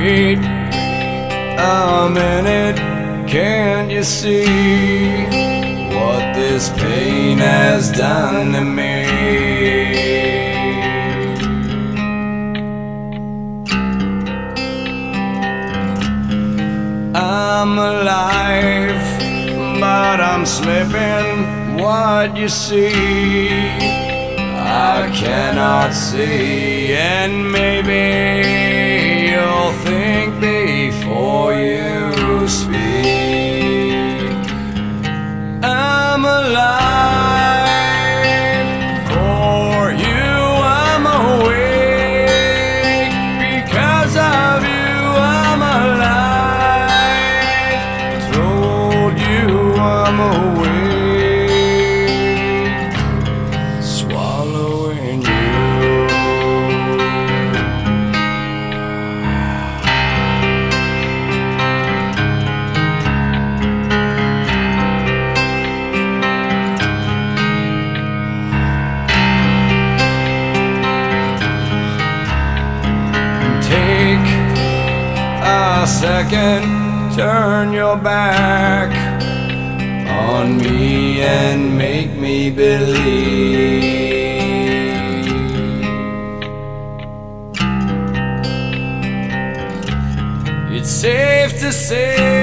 wait a minute, can't you see what this pain has done to me? I'm alive, but I'm slipping. What you see, I cannot see. And maybe you'll think before you speak. I'm alive for you, I'm awake because of you, I'm alive. Told you I'm awake, swallowing you. Take a second, turn your back on me and make me believe. It's safe to say